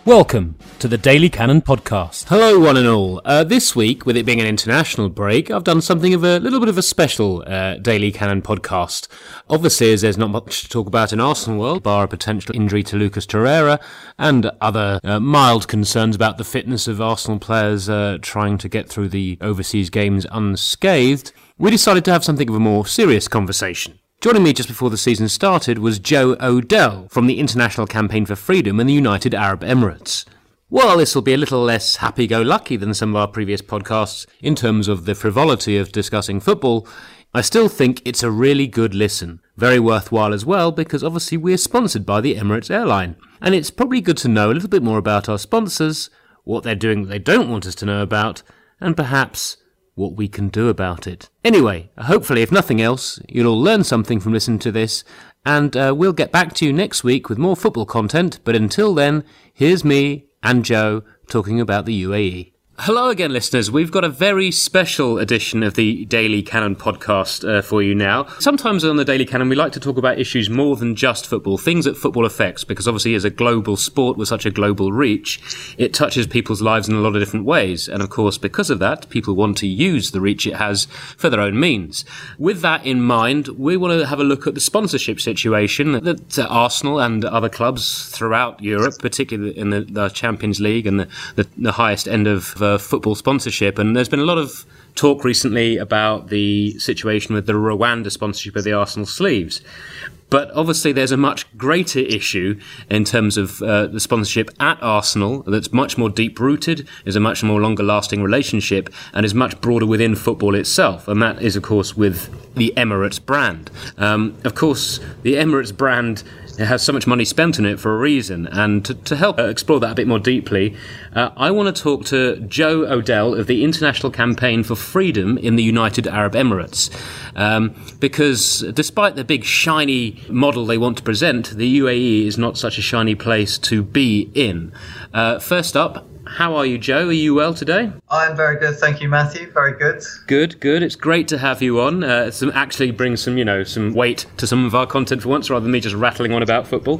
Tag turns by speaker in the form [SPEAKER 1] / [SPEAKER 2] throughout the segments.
[SPEAKER 1] Welcome to the Daily Cannon Podcast.
[SPEAKER 2] Hello one and all. This week, with it being an international break, I've done something of a little bit of a special Daily Cannon Podcast. Obviously, as there's not much to talk about in Arsenal world, bar a potential injury to Lucas Torreira and other mild concerns about the fitness of Arsenal players trying to get through the overseas games unscathed, we decided to have something of a more serious conversation. Joining me just before the season started was Joe O'Dell from the International Campaign for Freedom in the United Arab Emirates. Well, this will be a little less happy-go-lucky than some of our previous podcasts in terms of the frivolity of discussing football. I still think it's a really good listen. Very worthwhile as well, because obviously we're sponsored by the Emirates airline. And it's probably good to know a little bit more about our sponsors, what they're doing that they don't want us to know about, and perhaps what we can do about it. Anyway, hopefully, if nothing else, you'll all learn something from listening to this, and we'll get back to you next week with more football content, but until then, here's me and Joe talking about the UAE. Hello again, listeners. We've got a very special edition of the Daily Cannon podcast for you now. Sometimes on the Daily Cannon, we like to talk about issues more than just football, things that football affects, because obviously as a global sport with such a global reach, it touches people's lives in a lot of different ways. And of course, because of that, people want to use the reach it has for their own means. With that in mind, we want to have a look at the sponsorship situation that Arsenal and other clubs throughout Europe, particularly in the Champions League and the highest end of football sponsorship. And there's been a lot of talk recently about the situation with the Rwanda sponsorship of the Arsenal sleeves. But obviously there's a much greater issue in terms of the sponsorship at Arsenal that's much more deep-rooted, is a much more longer-lasting relationship, and is much broader within football itself. And that is, of course, with the Emirates brand. Of course, the Emirates brand has so much money spent on it for a reason. And to help explore that a bit more deeply, I want to talk to Joe O'Dell of the International Campaign for Freedom in the United Arab Emirates. Because despite the big shiny model they want to present, the UAE is not such a shiny place to be in. First up, how are you, Joe? Are you well today?
[SPEAKER 3] I'm very good, thank you, Matthew. Very good.
[SPEAKER 2] Good. It's great to have you on. Actually brings some weight to some of our content for once, rather than me just rattling on about football.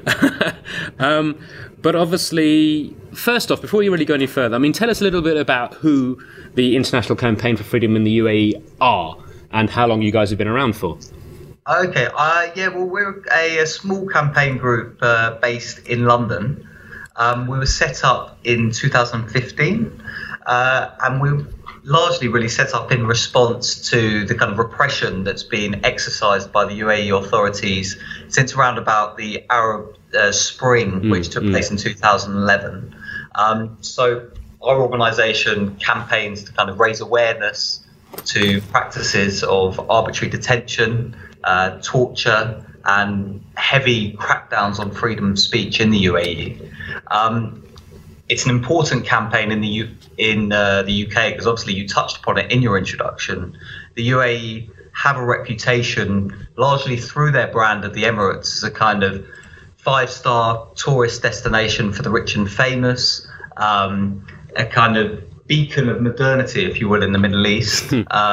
[SPEAKER 2] But obviously, first off, before you really go any further, tell us a little bit about who the International Campaign for Freedom in the UAE are and how long you guys have been around for.
[SPEAKER 3] Okay, we're a small campaign group based in London. We were set up in 2015, and we largely really set up in response to the kind of repression that's been exercised by the UAE authorities since around about the Arab Spring, which took place in 2011. So our organisation campaigns to kind of raise awareness to practices of arbitrary detention, torture, and heavy crackdowns on freedom of speech in the UAE. It's an important campaign in the UK because obviously you touched upon it in your introduction. The UAE have a reputation largely through their brand of the Emirates as a kind of 5-star tourist destination for the rich and famous, a kind of beacon of modernity, if you will, in the Middle East.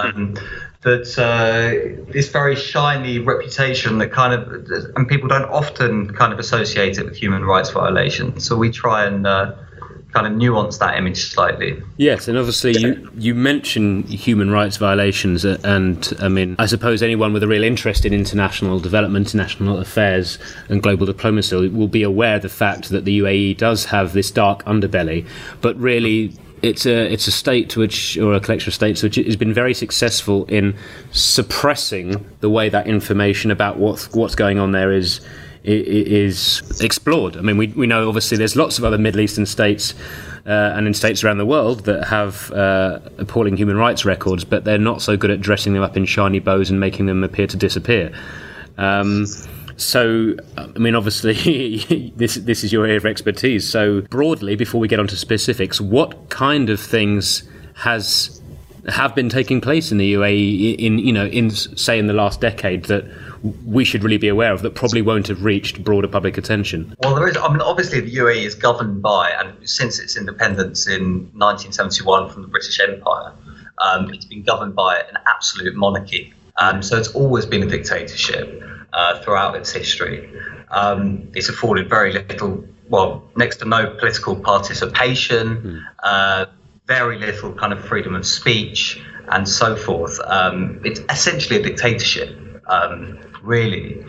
[SPEAKER 3] This very shiny reputation that and people don't often kind of associate it with human rights violations. So we try and kind of nuance that image slightly.
[SPEAKER 2] Yes, and obviously you mention human rights violations, and I suppose anyone with a real interest in international development, international affairs and global diplomacy will be aware of the fact that the UAE does have this dark underbelly, but really it's a state or a collection of states which has been very successful in suppressing the way that information about what's going on there is explored. We know obviously there's lots of other Middle Eastern states and in states around the world that have appalling human rights records, but they're not so good at dressing them up in shiny bows and making them appear to disappear. Obviously, this is your area of expertise. So broadly, before we get on to specifics, what kind of things have been taking place in the UAE in the last decade that we should really be aware of that probably won't have reached broader public attention?
[SPEAKER 3] Well, there is. Obviously, the UAE is governed by, and since its independence in 1971 from the British Empire, it's been governed by an absolute monarchy. So it's always been a dictatorship throughout its history. It's afforded very little next to no political participation, very little kind of freedom of speech, and so forth. It's essentially a dictatorship, really.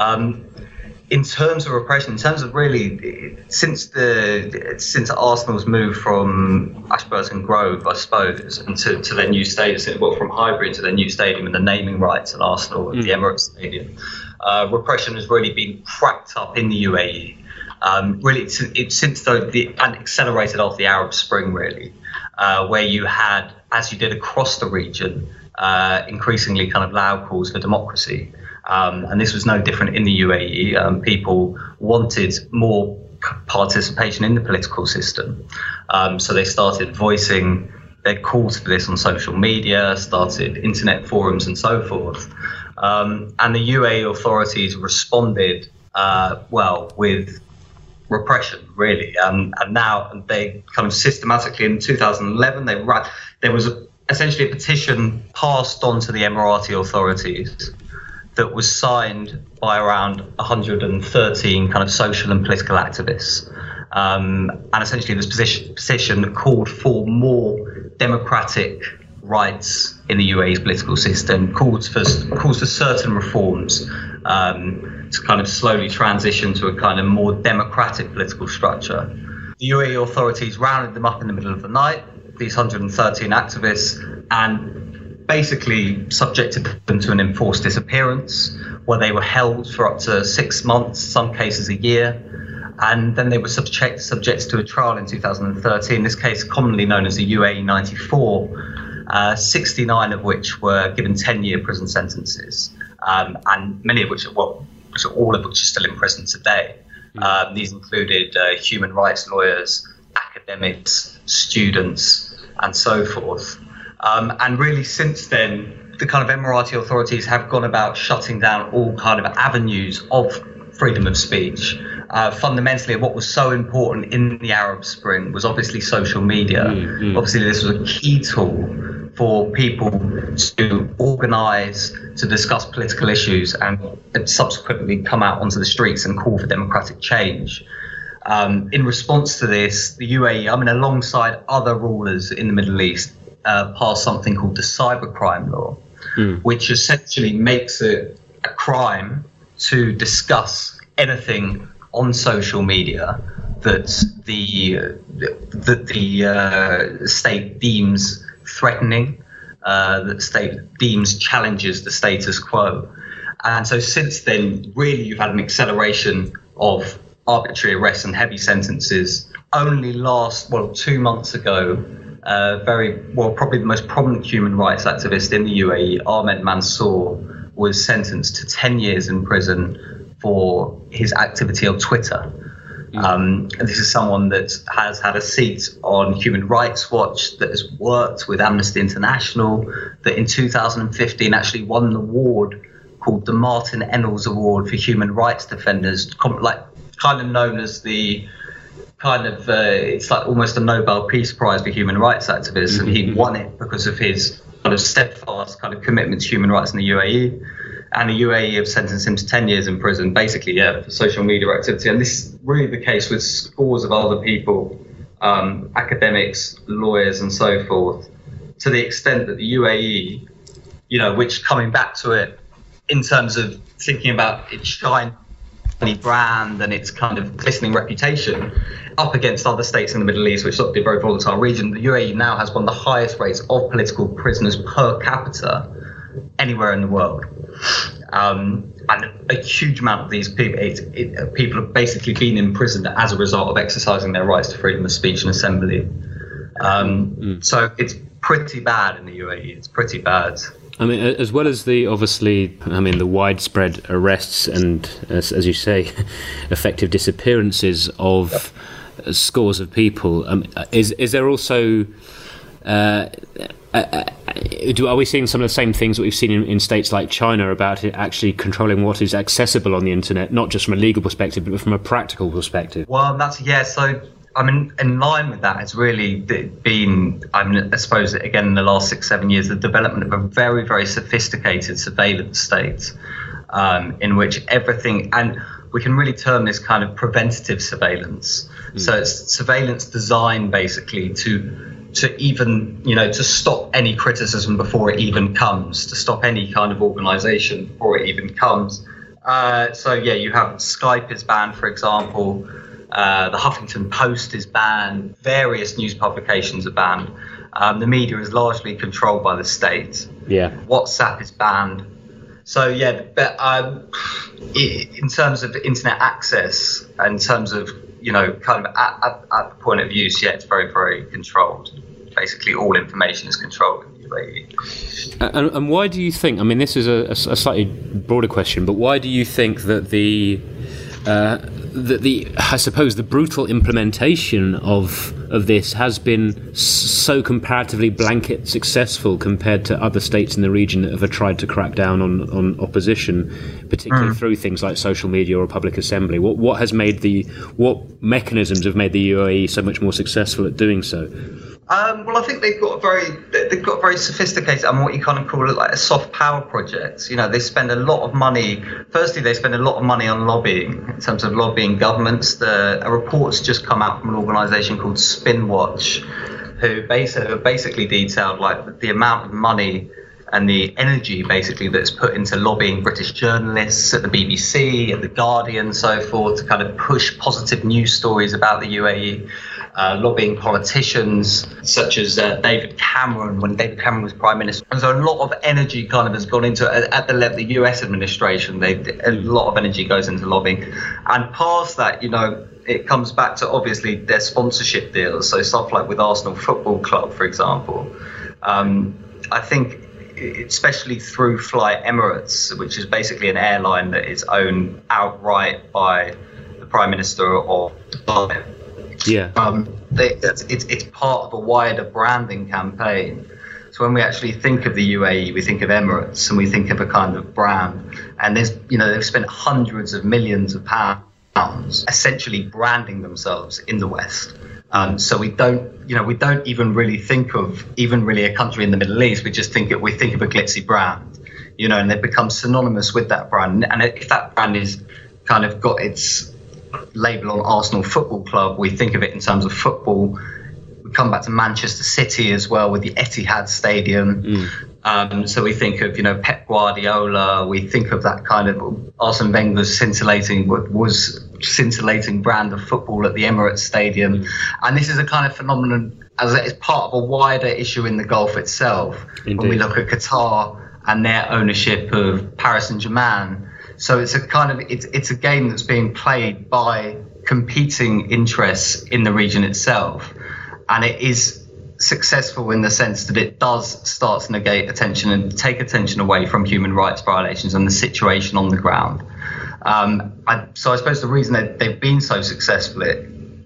[SPEAKER 3] In terms of repression, in terms of really, since Arsenal's move from Ashburton Grove, I suppose, and to their new stadium, from Highbury to their new stadium and the naming rights at Arsenal at the Emirates Stadium, repression has really been cracked up in the UAE. Really, and accelerated after the Arab Spring, really, where you had, as you did across the region, increasingly kind of loud calls for democracy. And this was no different in the UAE. People wanted more participation in the political system. So they started voicing their calls for this on social media, started internet forums and so forth. And the UAE authorities responded, with repression, really. And now they kind of systematically, in 2011, there was essentially a petition passed on to the Emirati authorities that was signed by around 113 kind of social and political activists. And essentially this petition called for more democratic rights in the UAE's political system, calls for certain reforms to kind of slowly transition to a kind of more democratic political structure. The UAE authorities rounded them up in the middle of the night, these 113 activists, and basically subjected them to an enforced disappearance, where they were held for up to 6 months, some cases a year, and then they were subjected to a trial in 2013, this case commonly known as the UAE 94, 69 of which were given 10-year prison sentences, and many of which, all of which are still in prison today. These included human rights lawyers, academics, students, and so forth. And really, since then, the kind of Emirati authorities have gone about shutting down all kind of avenues of freedom of speech. Fundamentally, what was so important in the Arab Spring was obviously social media. Obviously, this was a key tool for people to organise, to discuss political issues, and subsequently come out onto the streets and call for democratic change. In response to this, the UAE, alongside other rulers in the Middle East, passed something called the cybercrime law, which essentially makes it a crime to discuss anything on social media that the state deems threatening, that the state deems challenges the status quo. And so since then, really, you've had an acceleration of arbitrary arrests and heavy sentences. Only 2 months ago, probably the most prominent human rights activist in the UAE, Ahmed Mansour, was sentenced to 10 years in prison for his activity on Twitter. And this is someone that has had a seat on Human Rights Watch, that has worked with Amnesty International, that in 2015 actually won an award called the Martin Ennals Award for Human Rights Defenders, kind of known as the it's like almost a Nobel Peace Prize for human rights activists, and he won it because of his kind of steadfast kind of commitment to human rights in the UAE. And the UAE have sentenced him to 10 years in prison, basically, for social media activity. And this is really the case with scores of other people, academics, lawyers, and so forth, to the extent that the UAE, which, coming back to it in terms of thinking about its shiny brand and its kind of glistening reputation up against other states in the Middle East, which is obviously a very volatile region, the UAE now has one of the highest rates of political prisoners per capita anywhere in the world. And a huge amount of these people have basically been imprisoned as a result of exercising their rights to freedom of speech and assembly. So it's pretty bad in the UAE. It's pretty bad.
[SPEAKER 2] As well as the widespread arrests and, as you say, effective disappearances of scores of people, is there also... are we seeing some of the same things that we've seen in states like China about it actually controlling what is accessible on the internet, not just from a legal perspective, but from a practical perspective?
[SPEAKER 3] Well, so, in line with that, it's really been, I suppose, again, in the last 6-7 years, the development of a very, very sophisticated surveillance state, in which everything, and we can really term this kind of preventative surveillance. So it's surveillance designed basically to even, to stop any criticism before it even comes, to stop any kind of organisation before it even comes. You have Skype is banned, for example. The Huffington Post is banned. Various news publications are banned. The media is largely controlled by the state.
[SPEAKER 2] Yeah.
[SPEAKER 3] WhatsApp is banned. So in terms of internet access, in terms of kind of at the point of use, it's very, very controlled. Basically, all information is controlled in the UAE.
[SPEAKER 2] And why do you think? I mean, this is a slightly broader question, but why do you think that the I suppose the brutal implementation of this has been so comparatively blanket successful compared to other states in the region that have tried to crack down on opposition, particularly through things like social media or public assembly? What mechanisms have made the UAE so much more successful at doing so?
[SPEAKER 3] Well, I think they've got very sophisticated, and what you kind of call it like a soft power project. They spend a lot of money. Firstly, they spend a lot of money on lobbying, in terms of lobbying governments. A report's just come out from an organisation called Spinwatch, who basically detailed like the amount of money and the energy basically that's put into lobbying British journalists at the BBC, at the Guardian, so forth, to kind of push positive news stories about the UAE. Lobbying politicians such as David Cameron, when David Cameron was Prime Minister. And so a lot of energy kind of has gone into at the level of the US administration. A lot of energy goes into lobbying. And past that, it comes back to obviously their sponsorship deals. So stuff like with Arsenal Football Club, for example. I think especially through Fly Emirates, which is basically an airline that is owned outright by the Prime Minister of Dubai.
[SPEAKER 2] Yeah.
[SPEAKER 3] It's part of a wider branding campaign. So when we actually think of the UAE, we think of Emirates and we think of a kind of brand. And they've spent hundreds of millions of pounds essentially branding themselves in the West. So we don't even really think of a country in the Middle East. We think of a glitzy brand, and they've become synonymous with that brand. And if that brand is kind of got its label on Arsenal Football Club, we think of it in terms of football. We come back to Manchester City as well with the Etihad Stadium. So we think of Pep Guardiola. We think of that kind of Arsene Wenger's scintillating brand of football at the Emirates Stadium. And this is a kind of phenomenon as it's part of a wider issue in the Gulf itself. Indeed. When we look at Qatar and their ownership of Paris Saint-Germain. So it's a game that's being played by competing interests in the region itself, and it is successful in the sense that it does start to negate attention and take attention away from human rights violations and the situation on the ground. So I suppose the reason that they've been so successful at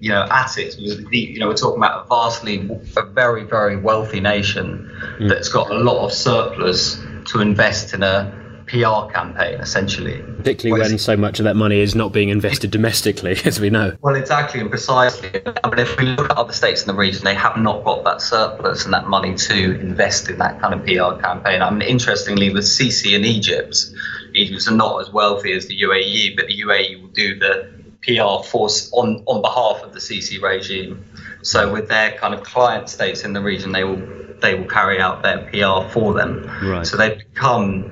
[SPEAKER 3] it, we're talking about a very, very wealthy nation that's got a lot of surplus to invest in a PR campaign, essentially.
[SPEAKER 2] Particularly when so much of that money is not being invested domestically, as we know.
[SPEAKER 3] Well, exactly, and precisely. I mean, if we look at other states in the region, they have not got that surplus and that money to invest in that kind of PR campaign. I mean, interestingly, with Sisi in Egypt are not as wealthy as the UAE, but the UAE will do the PR force on behalf of the Sisi regime. So with their kind of client states in the region, they will carry out their PR for them.
[SPEAKER 2] Right.
[SPEAKER 3] So they've become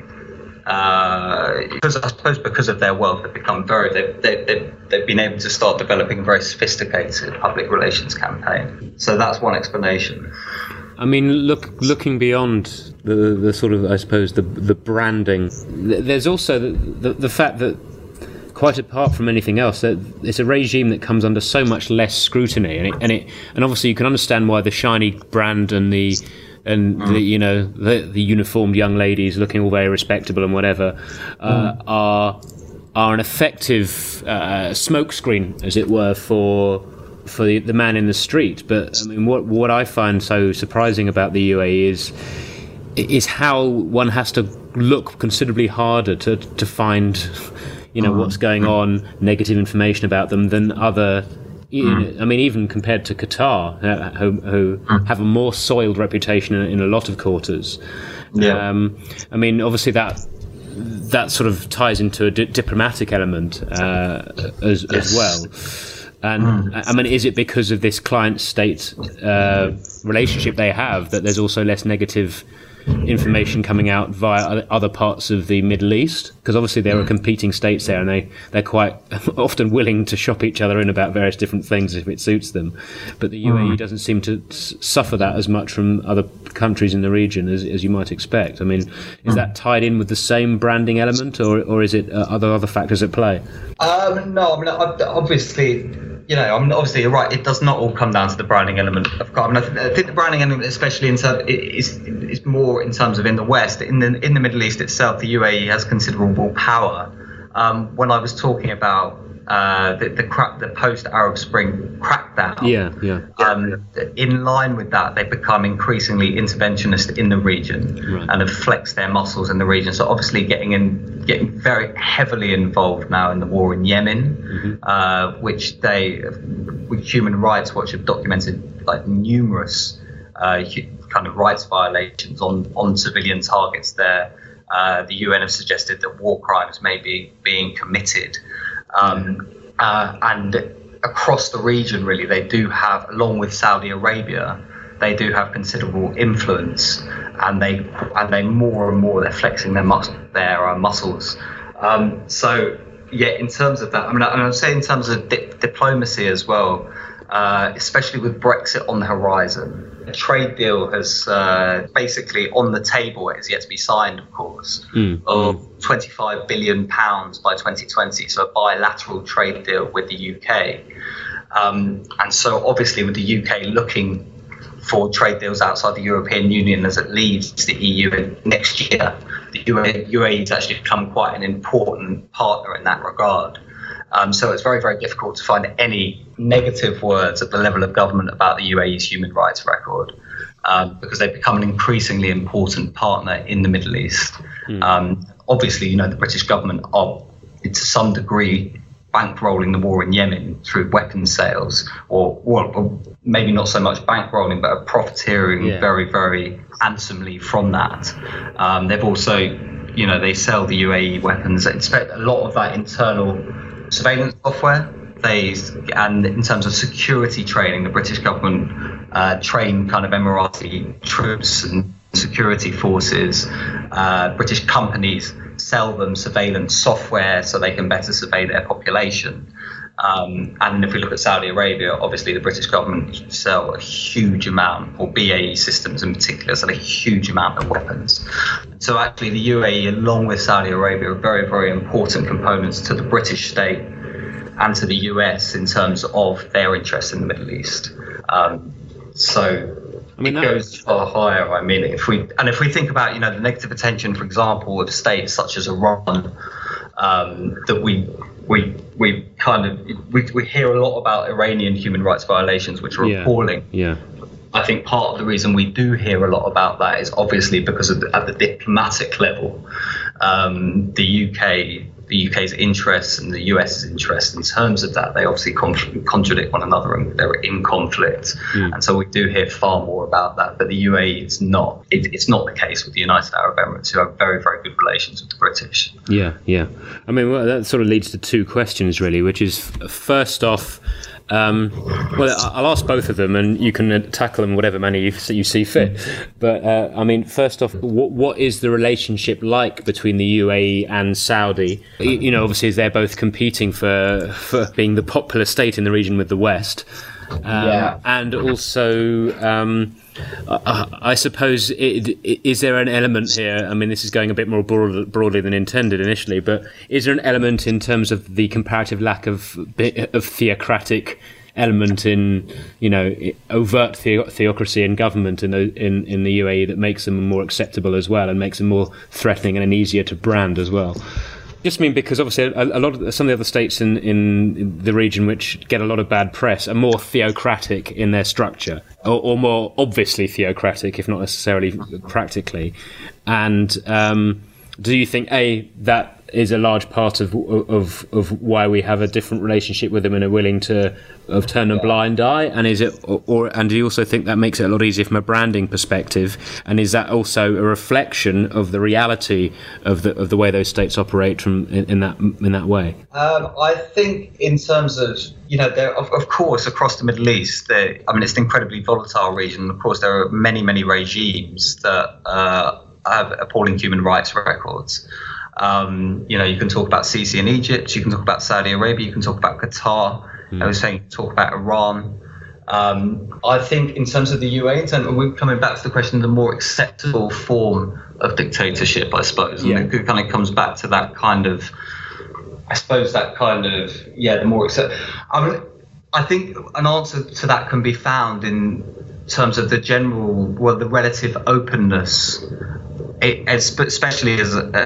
[SPEAKER 3] because of their wealth, they've been able to start developing a very sophisticated public relations campaign. So that's one explanation.
[SPEAKER 2] I mean, looking beyond the sort of, I suppose, the branding, there's also the fact that, quite apart from anything else, that it's a regime that comes under so much less scrutiny, and obviously you can understand why the shiny brand and the uniformed young ladies looking all very respectable and whatever are an effective smokescreen, as it were, for the man in the street. But I mean, what I find so surprising about the UAE is how one has to look considerably harder to find what's going on, negative information about them, than other. I mean, even compared to Qatar, who have a more soiled reputation in a lot of quarters.
[SPEAKER 3] Yeah.
[SPEAKER 2] I mean, obviously that sort of ties into a diplomatic element as well. And I mean, is it because of this client-state relationship they have that there's also less negative information coming out via other parts of the Middle East? Because obviously there are competing states there, and they're quite often willing to shop each other in about various different things if it suits them. But the UAE doesn't seem to suffer that as much from other countries in the region as you might expect. I mean, is that tied in with the same branding element, or is it other factors at play?
[SPEAKER 3] No, I mean, obviously, obviously you're right. It does not all come down to the branding element. I think the branding element, especially is more in terms of in the West. In the Middle East itself, the UAE has considerable power. When I was talking about the post-Arab Spring crackdown, in line with that, they've become increasingly interventionist in the region and have flexed their muscles in the region. So obviously getting very heavily involved now in the war in Yemen, which Human Rights Watch have documented like numerous kind of rights violations on civilian targets there. The UN have suggested that war crimes may be being committed. And across the region, really, they do have, along with Saudi Arabia, they do have considerable influence, and they more and more they're flexing their muscles. So yeah, in terms of that, I mean, I would say in terms of diplomacy as well, especially with Brexit on the horizon. A trade deal has basically on the table. It has yet to be signed, of course, of £25 billion by 2020. So a bilateral trade deal with the UK. And so obviously with the UK looking for trade deals outside the European Union as it leaves the EU next year, the UAE has actually become quite an important partner in that regard. So it's very, very difficult to find any negative words at the level of government about the UAE's human rights record, because they've become an increasingly important partner in the Middle East. Obviously, the British government are, to some degree, bankrolling the war in Yemen through weapons sales, or maybe not so much bankrolling, but profiteering very, very handsomely from that. They've also, they sell the UAE weapons. They expect a lot of that internal surveillance software. And in terms of security training, the British government train kind of Emirati troops and security forces. British companies sell them surveillance software so they can better survey their population. And if we look at Saudi Arabia, obviously the British government sell a huge amount, or BAE Systems in particular, sell a huge amount of weapons. So actually the UAE, along with Saudi Arabia, are very, very important components to the British state and to the US in terms of their interest in the Middle East. It goes far higher. I mean, if we think about, the negative attention, for example, of states such as Iran, that we hear a lot about Iranian human rights violations, which are appalling. I think part of the reason we do hear a lot about that is obviously because at the diplomatic level, the UK's interests and the US's interests in terms of that, they obviously contradict one another, and they're in conflict. And so we do hear far more about that. But the UAE, it's not the case with the United Arab Emirates, who have very, very good relations with the British.
[SPEAKER 2] Yeah. I mean, that sort of leads to two questions, really, which is, first off, I'll ask both of them, and you can tackle them whatever manner you see fit. But I mean, first off, what is the relationship like between the UAE and Saudi? Obviously, they're both competing for being the popular state in the region with the West, and also. I suppose, is there an element here? I mean, this is going a bit more broadly than intended initially, but is there an element in terms of the comparative lack of theocratic element in, overt theocracy in government in the UAE that makes them more acceptable as well, and makes them more threatening and easier to brand as well? Just mean because obviously a lot of some of the other states in the region which get a lot of bad press are more theocratic in their structure, or more obviously theocratic, if not necessarily practically. And do you think that is a large part of why we have a different relationship with them and are willing to turn a blind eye? And is it, and do you also think that makes it a lot easier from a branding perspective? And is that also a reflection of the reality of the way those states operate in that way?
[SPEAKER 3] I think in terms of, there of course across the Middle East, it's an incredibly volatile region. Of course, there are many regimes that have appalling human rights records. You can talk about Sisi in Egypt, you can talk about Saudi Arabia, you can talk about Qatar. I was saying, talk about Iran. I think in terms of the UAE, and we're coming back to the question of the more acceptable form of dictatorship, I suppose. And it kind of comes back to that kind of, the more acceptable. I think an answer to that can be found in terms of the relative openness, especially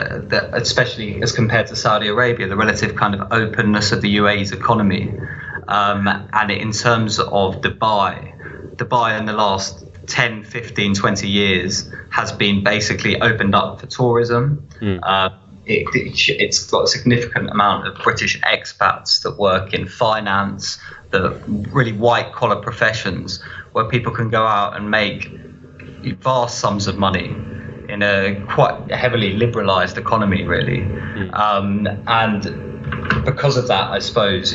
[SPEAKER 3] as compared to Saudi Arabia, the relative kind of openness of the UAE's economy. And in terms of Dubai in the last 10, 15, 20 years has been basically opened up for tourism. It's got a significant amount of British expats that work in finance, the really white-collar professions, where people can go out and make vast sums of money in a quite heavily liberalised economy, really. And because of that, I suppose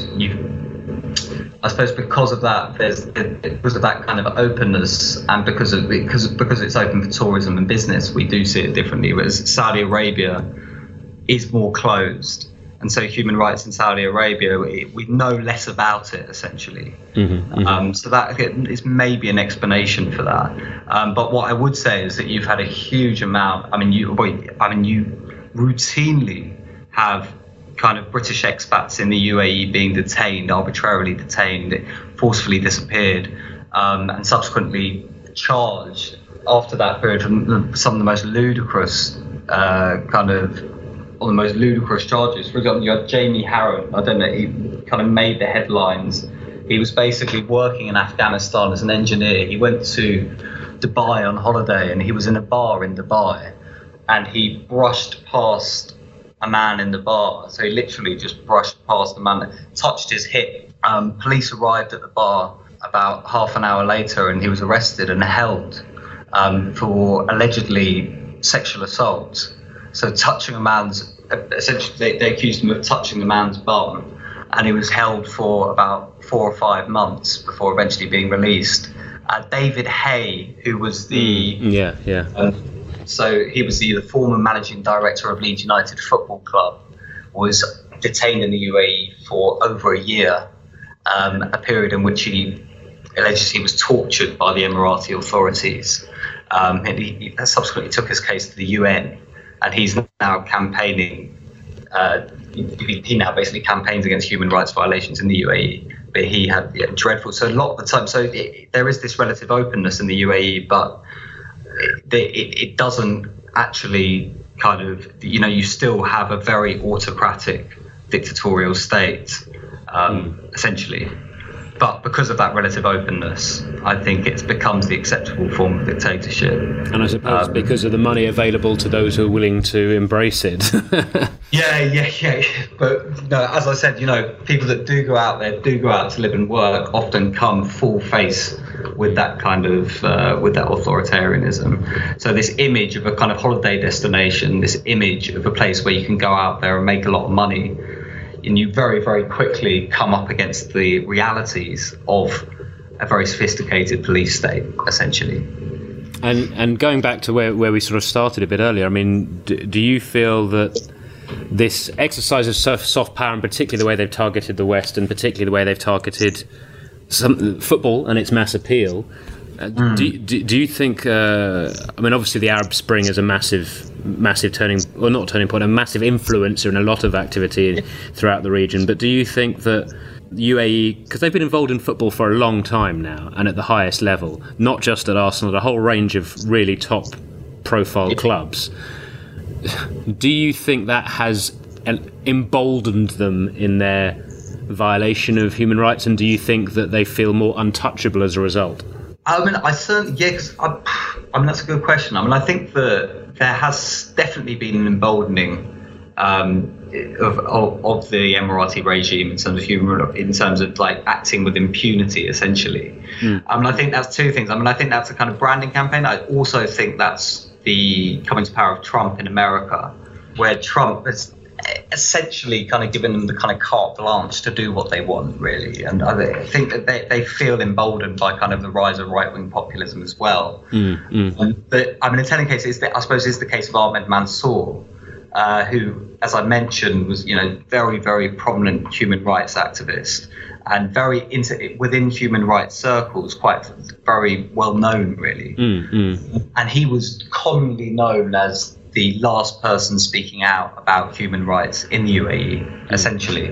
[SPEAKER 3] because of that, because of that kind of openness, and because it's open for tourism and business, we do see it differently. Whereas Saudi Arabia is more closed, and so human rights in Saudi Arabia, we know less about it essentially. So that is maybe an explanation for that. But what I would say is that you've had a huge amount. You routinely have kind of British expats in the UAE being detained, arbitrarily detained, forcefully disappeared, and subsequently charged after that period from some of the most ludicrous on the most ludicrous charges. For example, you had Jamie Harron. I don't know, he kind of made the headlines. He was basically working in Afghanistan as an engineer. He went to Dubai on holiday, and he was in a bar in Dubai, and he brushed past a man in the bar. So he literally just brushed past the man, touched his hip. Police arrived at the bar about half an hour later, and he was arrested and held for allegedly sexual assault. So essentially they accused him of touching the man's bum, and he was held for about 4 or 5 months before eventually being released. David Hay, who was so he was the former managing director of Leeds United Football Club, was detained in the UAE for over a year, a period in which he allegedly was tortured by the Emirati authorities. And he subsequently took his case to the UN. And he's now campaigning. He now basically campaigns against human rights violations in the UAE. But he had dreadful. So a lot of the time, there is this relative openness in the UAE, but it doesn't actually kind of. You still have a very autocratic, dictatorial state, essentially. But because of that relative openness, I think it becomes the acceptable form of dictatorship.
[SPEAKER 2] And I suppose because of the money available to those who are willing to embrace it.
[SPEAKER 3] Yeah. But as I said, people that do go out to live and work often come full face with that kind of with that authoritarianism. So this image of a kind of holiday destination, this image of a place where you can go out there and make a lot of money, and you very, very quickly come up against the realities of a very sophisticated police state, essentially.
[SPEAKER 2] And going back to where we sort of started a bit earlier, do you feel that this exercise of soft power, and particularly the way they've targeted the West, and particularly the way they've targeted football and its mass appeal, do you think? Obviously, the Arab Spring is a massive turning, or not turning point, a massive influencer in a lot of activity throughout the region. But do you think that UAE, because they've been involved in football for a long time now, and at the highest level, not just at Arsenal, a whole range of really top-profile clubs, do you think that has emboldened them in their violation of human rights, and do you think that they feel more untouchable as a result?
[SPEAKER 3] I certainly, that's a good question. I think that there has definitely been an emboldening of the Emirati regime in terms of like acting with impunity, essentially. I think that's two things. I think that's a kind of branding campaign. I also think that's the coming to power of Trump in America, where Trump has essentially kind of given them the kind of carte blanche to do what they want, really. And I think that they feel emboldened by kind of the rise of right-wing populism as well. But a telling case is I suppose is the case of Ahmed Mansour, who, as I mentioned, was very, very prominent human rights activist and within human rights circles, quite very well known, really. And he was commonly known as the last person speaking out about human rights in the UAE, essentially.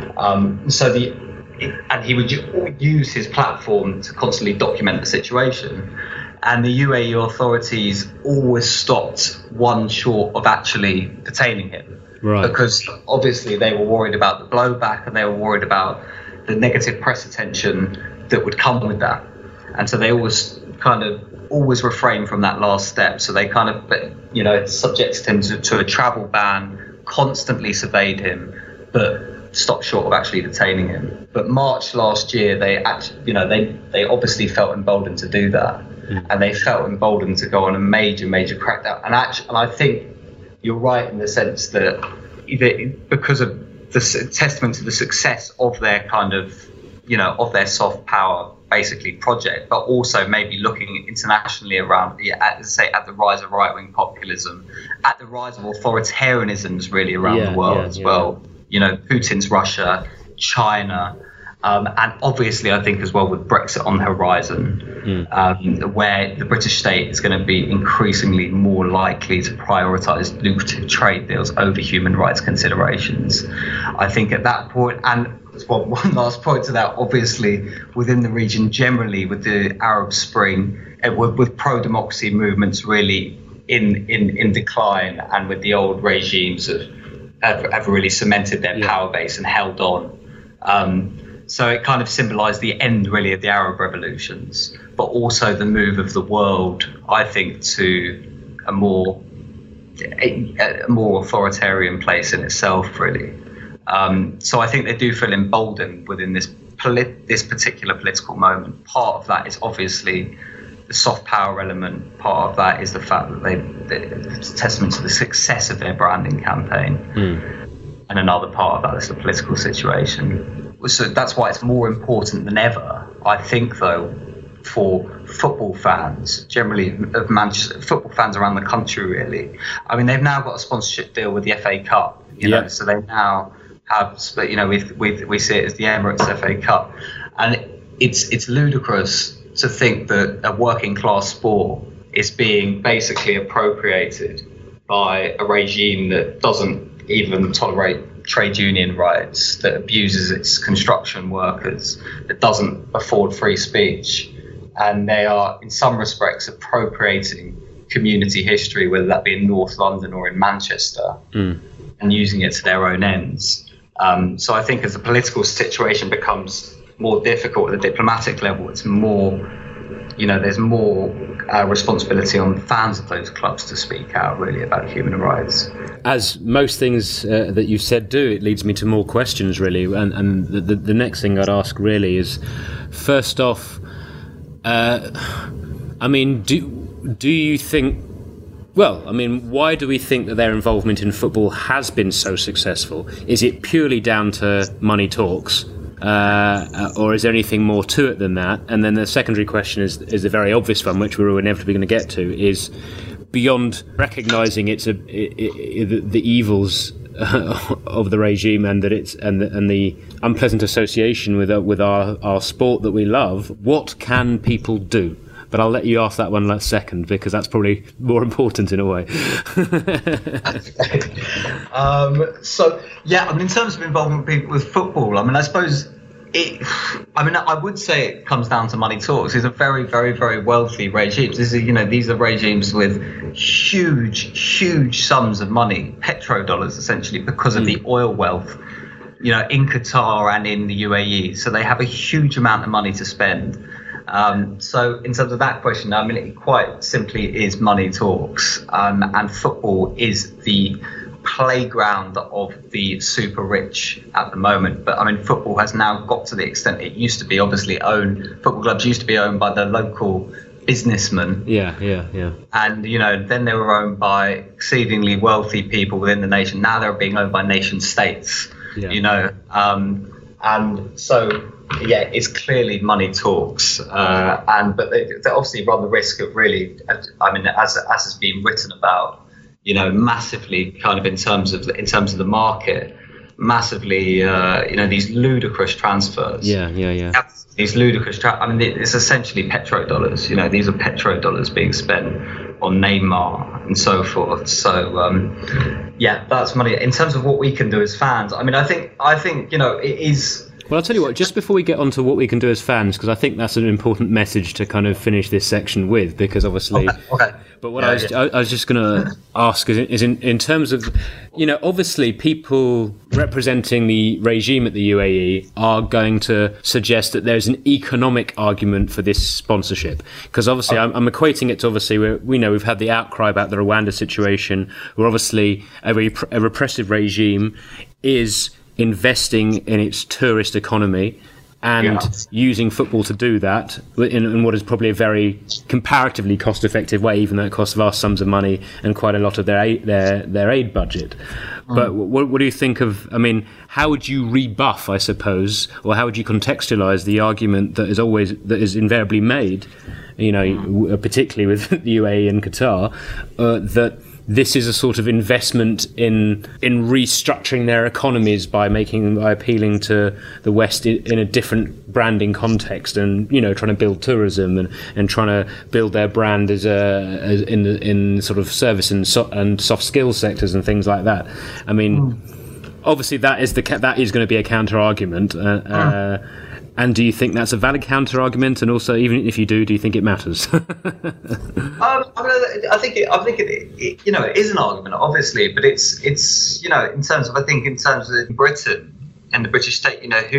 [SPEAKER 3] And he would use his platform to constantly document the situation. And the UAE authorities always stopped one short of actually detaining him. Right. Because obviously they were worried about the blowback and they were worried about the negative press attention that would come with that. And so they always refrained from that last step. So they kind of, subjected him to a travel ban, constantly surveyed him, but stopped short of actually detaining him. But March last year, they obviously felt emboldened to do that. And they felt emboldened to go on a major, major crackdown. And I think you're right in the sense that because of the testament to the success of their kind of, of their soft power, basically, project, but also maybe looking internationally around, at the rise of right-wing populism, at the rise of authoritarianisms really around the world as well. Putin's Russia, China, and obviously I think as well with Brexit on the horizon, where the British state is going to be increasingly more likely to prioritise lucrative trade deals over human rights considerations. I think at that point, and one last point to that, obviously within the region generally with the Arab Spring, with pro-democracy movements really in decline, and with the old regimes have really cemented their power base and held on. So it kind of symbolised the end, really, of the Arab revolutions, but also the move of the world, I think, to a more authoritarian place in itself, really. So I think they do feel emboldened within this particular political moment. Part of that is obviously the soft power element. Part of that is the fact that it's a testament to the success of their branding campaign. And another part of that is the political situation. So that's why it's more important than ever, I think, though, for football fans, generally of Manchester, football fans around the country, really. They've now got a sponsorship deal with the FA Cup, so they now have, we see it as the Emirates FA Cup. And it's ludicrous to think that a working class sport is being basically appropriated by a regime that doesn't even tolerate trade union rights, that abuses its construction workers, that doesn't afford free speech. And they are, in some respects, appropriating community history, whether that be in North London or in Manchester, and using it to their own ends. So I think as the political situation becomes more difficult at the diplomatic level, it's more, there's more responsibility on fans of those clubs to speak out, really, about human rights.
[SPEAKER 2] As most things that you've said do, it leads me to more questions, really. And the next thing I'd ask, really, is, first off, do you think, why do we think that their involvement in football has been so successful? Is it purely down to money talks? Or is there anything more to it than that? And then the secondary question is a very obvious one, which we're inevitably going to get to, is beyond recognising the evils of the regime and that and the unpleasant association with our sport that we love, what can people do? But I'll let you ask that one second, because that's probably more important in a way.
[SPEAKER 3] In terms of involvement people with football, I suppose I would say it comes down to money talks. It's a very, very, very wealthy regime. These are regimes with huge sums of money, petrodollars essentially, because of the oil wealth, in Qatar and in the UAE. So they have a huge amount of money to spend. So in terms of that question, it quite simply is money talks, and football is the playground of the super rich at the moment. But I mean, football has now got to the extent it used to be. Obviously, football clubs used to be owned by the local businessmen.
[SPEAKER 2] Yeah.
[SPEAKER 3] And then they were owned by exceedingly wealthy people within the nation. Now they're being owned by nation states.
[SPEAKER 2] Yeah.
[SPEAKER 3] And so it's clearly money talks. But they obviously run the risk of really, I mean, as has been written about, massively kind of in terms of the market, massively, these ludicrous transfers.
[SPEAKER 2] Yeah.
[SPEAKER 3] These ludicrous I mean, it's essentially petrodollars. These are petrodollars being spent on Neymar and so forth. So, that's money. In terms of what we can do as fans, I mean, I think it is.
[SPEAKER 2] Well, I'll tell you what, just before we get on to what we can do as fans, because I think that's an important message to kind of finish this section with, because obviously...
[SPEAKER 3] Okay.
[SPEAKER 2] But what I was just going to ask is in terms of, obviously people representing the regime at the UAE are going to suggest that there's an economic argument for this sponsorship. Because obviously I'm equating it to obviously, we've had the outcry about the Rwanda situation, where obviously a repressive regime is investing in its tourist economy and using football to do that in what is probably a very comparatively cost-effective way, even though it costs vast sums of money and quite a lot of their aid budget. But what do you think of? I mean, how would you rebuff, I suppose, or how would you contextualise the argument that is invariably made, particularly with the UAE and Qatar, that this is a sort of investment in restructuring their economies by appealing to the West in a different branding context, and trying to build tourism and trying to build their brand in sort of service and soft skills sectors and things like that. I mean, obviously that is going to be a counter argument. And do you think that's a valid counter-argument? And also, even if you do you think it matters?
[SPEAKER 3] I think it is an argument, obviously, but it's in terms of Britain and the British state,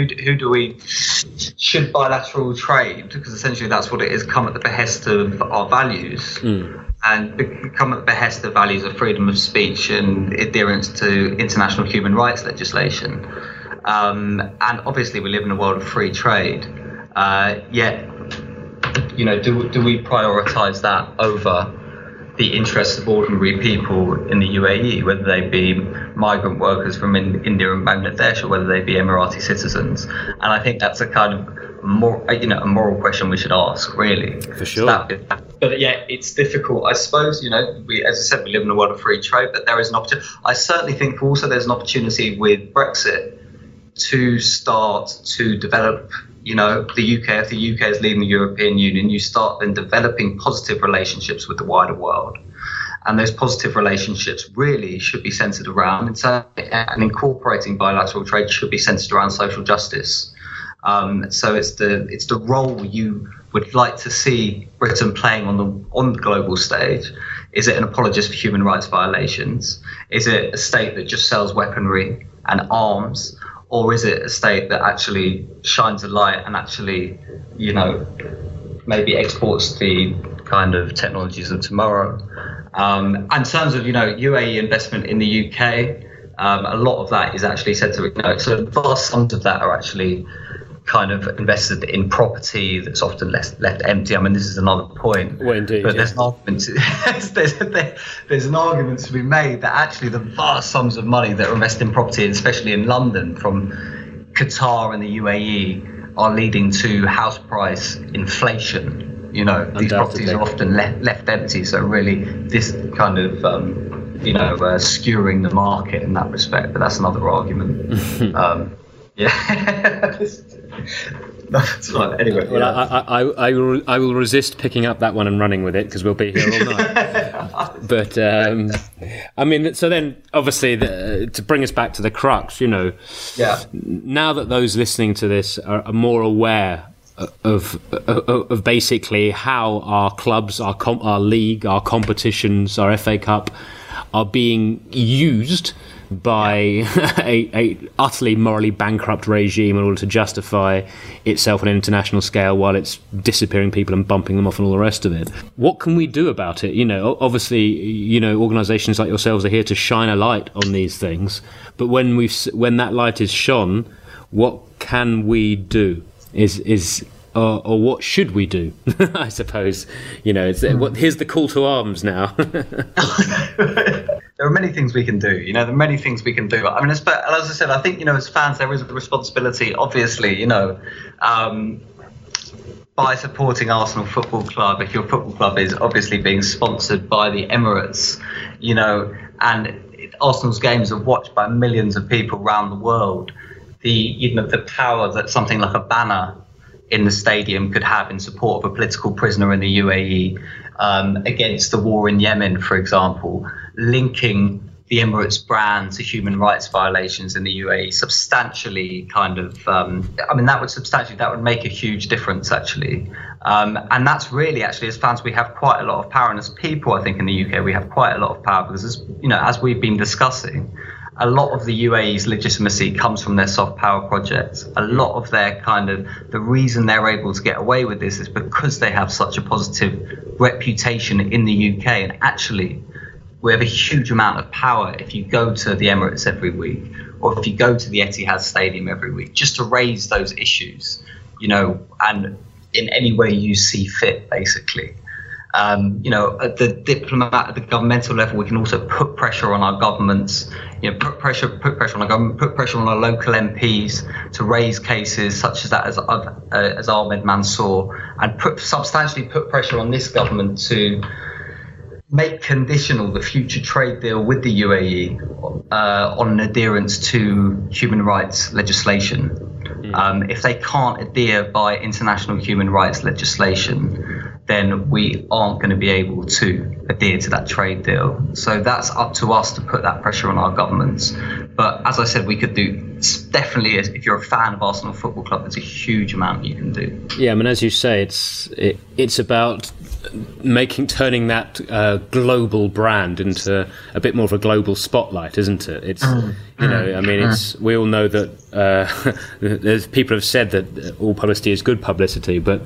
[SPEAKER 3] should bilateral trade, because essentially that's what it is, come at the behest of our values and come at the behest of values of freedom of speech and adherence to international human rights legislation. And obviously we live in a world of free trade, yet, do we prioritise that over the interests of ordinary people in the UAE, whether they be migrant workers from India and Bangladesh, or whether they be Emirati citizens? And I think that's a kind of a moral question we should ask, really.
[SPEAKER 2] For sure.
[SPEAKER 3] But it's difficult. I suppose, as I said, we live in a world of free trade, but there is an opportunity. I certainly think also there's an opportunity with Brexit to start to develop, the UK, if the UK is leaving the European Union, you start then developing positive relationships with the wider world. And those positive relationships really should be centered around, and incorporating bilateral trade should be centered around social justice. So it's the role you would like to see Britain playing on the global stage. Is it an apologist for human rights violations? Is it a state that just sells weaponry and arms? Or is it a state that actually shines a light and actually, maybe exports the kind of technologies of tomorrow? In terms of, UAE investment in the UK, a lot of that is actually said to, so vast sums of that are actually kind of invested in property that's often left empty. I mean, this is another point.
[SPEAKER 2] Well, indeed,
[SPEAKER 3] but there's an argument there's an argument to be made that actually the vast sums of money that are invested in property, especially in London, from Qatar and the UAE, are leading to house price inflation. These properties are often left empty. So really, this kind of skewering the market in that respect. But that's another argument. That's right. Anyway,
[SPEAKER 2] well, I will resist picking up that one and running with it, because we'll be here all night. But I mean, so then obviously to bring us back to the crux, now that those listening to this are more aware of basically how our clubs, our league, our competitions, our FA Cup are being used by a utterly morally bankrupt regime in order to justify itself on an international scale while it's disappearing people and bumping them off and all the rest of it. What can we do about it? Obviously, organisations like yourselves are here to shine a light on these things, but when that light is shone, what can we do? Or what should we do? I suppose, here's the call to arms now.
[SPEAKER 3] There are many things we can do. There are many things we can do. I mean, as I said, I think, as fans, there is a responsibility, obviously, by supporting Arsenal Football Club. If your football club is obviously being sponsored by the Emirates, and Arsenal's games are watched by millions of people around the world, the power that something like a banner in the stadium could have in support of a political prisoner in the UAE, against the war in Yemen, for example, linking the Emirates brand to human rights violations in the UAE substantially that would make a huge difference, actually. And that's really, actually, as fans, we have quite a lot of power. And as people, I think in the UK, we have quite a lot of power because, as we've been discussing, a lot of the UAE's legitimacy comes from their soft power projects. A lot of their the reason they're able to get away with this is because they have such a positive reputation in the UK. And actually, we have a huge amount of power if you go to the Emirates every week, or if you go to the Etihad Stadium every week, just to raise those issues, and in any way you see fit, basically. At the governmental level, we can also put pressure on our governments, put pressure on our government, put pressure on our local MPs to raise cases such as that as Ahmed Mansour, and substantially put pressure on this government to make conditional the future trade deal with the UAE on an adherence to human rights legislation. If they can't adhere by international human rights legislation, then we aren't going to be able to adhere to that trade deal. So that's up to us to put that pressure on our governments. But as I said, we could do, definitely, if you're a fan of Arsenal Football Club, there's a huge amount you can do.
[SPEAKER 2] Yeah, I mean, as you say, it's about turning that global brand into a bit more of a global spotlight, isn't it? It's we all know that there's people have said that all publicity is good publicity, but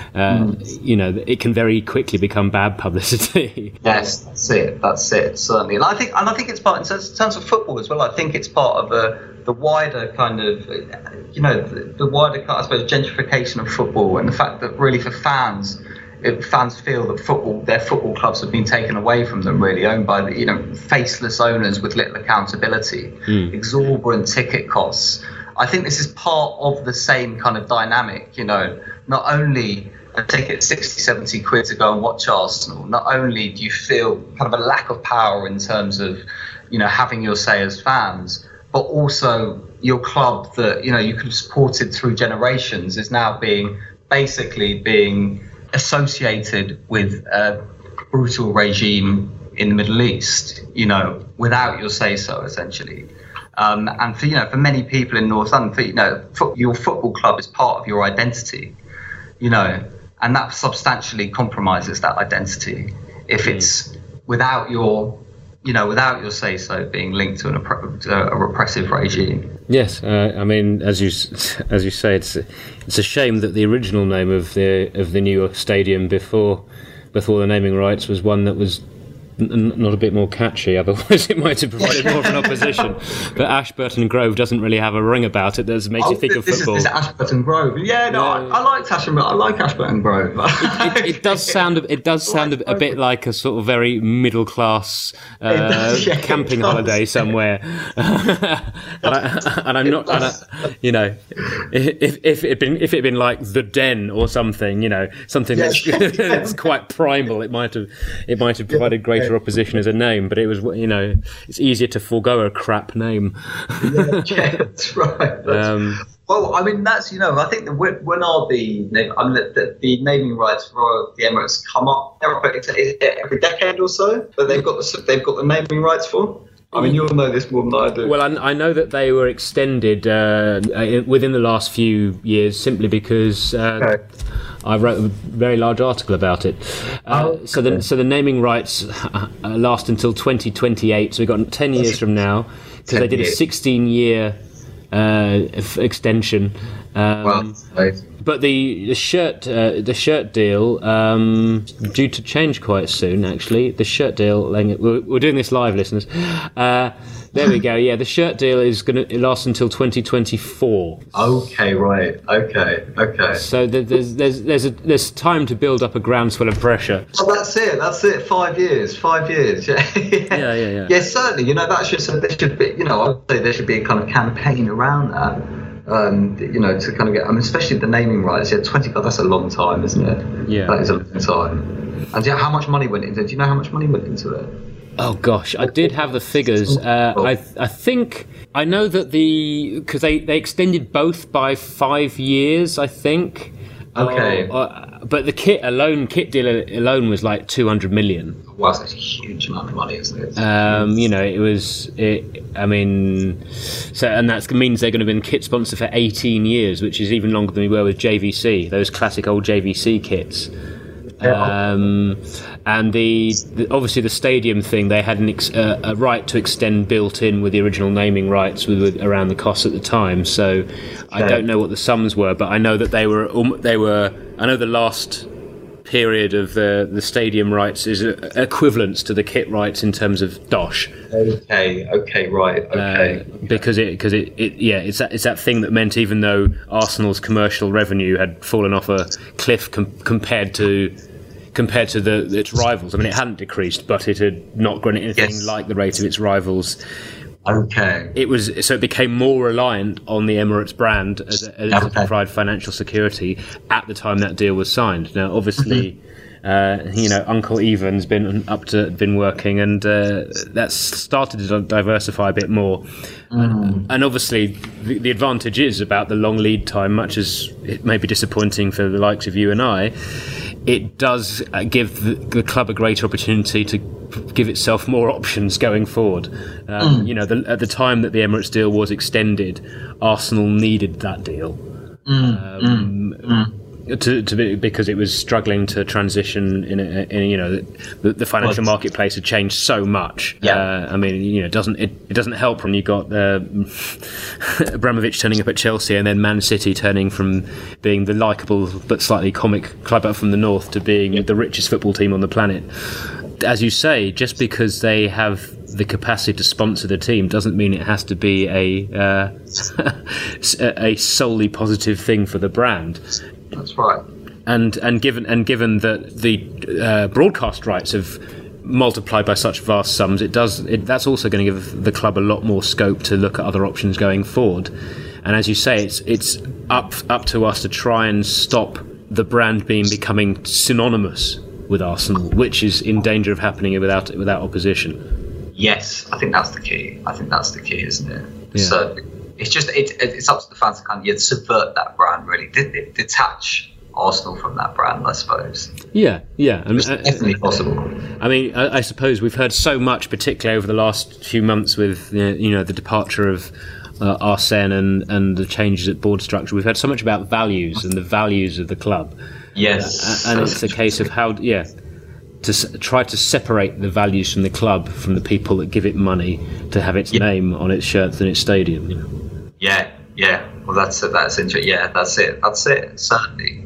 [SPEAKER 2] it can very quickly become bad publicity.
[SPEAKER 3] Yes, that's it, certainly. And I think it's part, in terms of football as well, I think it's part of the wider the wider, I suppose, gentrification of football, and the fact that really for fans, if fans feel that their football clubs have been taken away from them, really owned by faceless owners with little accountability, exorbitant ticket costs. I think this is part of the same kind of dynamic. Not only a ticket 60, 70 quid to go and watch Arsenal, not only do you feel kind of a lack of power in terms of having your say as fans, but also your club that you could have supported through generations is now being associated with a brutal regime in the Middle East, without your say-so, essentially. And for many people in North London, your football club is part of your identity, and that substantially compromises that identity if it's without your say-so being linked to a repressive regime.
[SPEAKER 2] Yes, I mean, as you say, it's a shame that the original name of the new stadium before the naming rights was one that was not a bit more catchy, otherwise it might have provided more of an opposition. But Ashburton Grove doesn't really have a ring about it that makes you think of football.
[SPEAKER 3] This is Ashburton Grove. Yeah, no, I like Ashburton Grove.
[SPEAKER 2] It does sound a bit like a sort of very middle class camping holiday somewhere. and I'm not. If it had been like the Den or something, something that's quite primal, it might have provided greater opposition as a name, but it was, it's easier to forego a crap name.
[SPEAKER 3] Yeah, that's right. Well, I mean, that's, I think that when the naming rights for the Emirates come up every decade or so, but they've got the naming rights for. I mean, you'll know this more than I do.
[SPEAKER 2] Well, I know that they were extended within the last few years simply because I wrote a very large article about it. So the naming rights last until 2028. So we've got 10 years from now, because they did a 16-year extension. But the shirt deal due to change quite soon. Actually, the shirt deal. We're doing this live, listeners. There we go. Yeah, the shirt deal is going to last until 2024.
[SPEAKER 3] Okay, right. Okay.
[SPEAKER 2] So there's time to build up a groundswell of pressure.
[SPEAKER 3] Well, that's it. 5 years. Yeah. Yeah, certainly. You know, there should be. You know, I would say there should be a kind of campaign around that. You know, to kind of get. I mean, especially the naming rights. Yeah, 20. God, that's a long time, isn't it?
[SPEAKER 2] Yeah,
[SPEAKER 3] that is a long time. And how much money went into it? Do you know how much money went into it?
[SPEAKER 2] Oh gosh, I did have the figures. I think I know that because they extended both by 5 years, I think.
[SPEAKER 3] Okay.
[SPEAKER 2] But the kit deal alone was like 200 million.
[SPEAKER 3] Wow, that's a huge amount of money, isn't it?
[SPEAKER 2] You know, and that means they're going to be in kit sponsor for 18 years, which is even longer than we were with JVC, those classic old JVC kits. And obviously the stadium thing, they had a right to extend built in with the original naming rights around the cost at the time. So I don't know what the sums were, but I know that they were. I know the last period of the stadium rights is equivalent to the kit rights in terms of dosh.
[SPEAKER 3] Okay, right. Okay.
[SPEAKER 2] Because it's that thing that meant even though Arsenal's commercial revenue had fallen off a cliff compared to its rivals. I mean, it hadn't decreased, but it had not grown anything like the rate of its rivals.
[SPEAKER 3] Okay.
[SPEAKER 2] It became more reliant on the Emirates brand as to provide financial security at the time that deal was signed. Now, obviously, you know, Uncle Ivan's been working, and that's started to diversify a bit more. And obviously, the advantage is about the long lead time, much as it may be disappointing for the likes of you and I. It does give the club a greater opportunity to give itself more options going forward. You know, at the time that the Emirates deal was extended, Arsenal needed that deal because it was struggling to transition in you know, the financial marketplace had changed so much. I mean, you know, it doesn't help when you got Abramovich turning up at Chelsea and then Man City turning from being the likeable but slightly comic club up from the north to being the richest football team on the planet. As you say, just because they have the capacity to sponsor the team doesn't mean it has to be a solely positive thing for the brand.
[SPEAKER 3] That's right.
[SPEAKER 2] And given that the broadcast rights have multiplied by such vast sums, that's also going to give the club a lot more scope to look at other options going forward. And as you say, it's up to us to try and stop the brand becoming synonymous with Arsenal, which is in danger of happening without opposition.
[SPEAKER 3] Yes, I think that's the key. Isn't it?
[SPEAKER 2] Yeah.
[SPEAKER 3] So it's up to the fans to kind of subvert that brand, really, detach Arsenal from that brand, I suppose.
[SPEAKER 2] Yeah.
[SPEAKER 3] It's definitely possible.
[SPEAKER 2] I mean, I suppose we've heard so much, particularly over the last few months, with the departure of Arsene and the changes at board structure. We've heard so much about values and the values of the club.
[SPEAKER 3] Yes,
[SPEAKER 2] and it's a case of how to try to separate the values from the club from the people that give it money to have its name on its shirts and its stadium. You know?
[SPEAKER 3] Yeah. Well, that's interesting. Yeah, that's it. Certainly.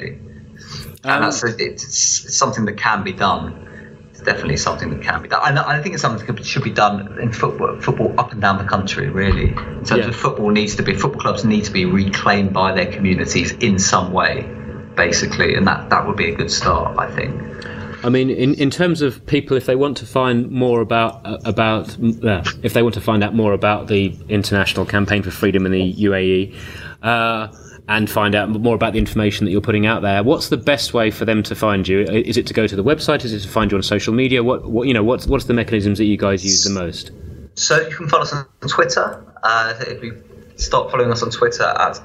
[SPEAKER 3] And it's something that can be done. It's definitely something that can be done. And I think it's something that should be done in football up and down the country, really. In terms of football clubs need to be reclaimed by their communities in some way, basically, and that would be a good start, I think.
[SPEAKER 2] I mean, in terms of people, if they want to find more if they want to find out more about the International Campaign for Freedom in the UAE, and find out more about the information that you're putting out there, what's the best way for them to find you? Is it to go to the website? Is it to find you on social media? What's the mechanisms that you guys use the most?
[SPEAKER 3] So you can follow us on Twitter. If you start following us on Twitter at